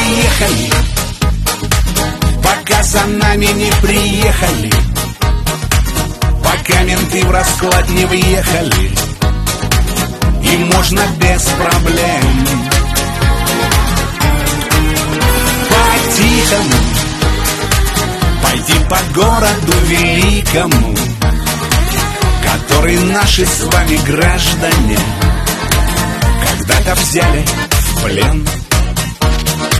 поехали, пока за нами не приехали, пока менты в расклад не въехали, и можно без проблем по-тихому пойти по городу великому, который наши с вами граждане когда-то взяли в плен.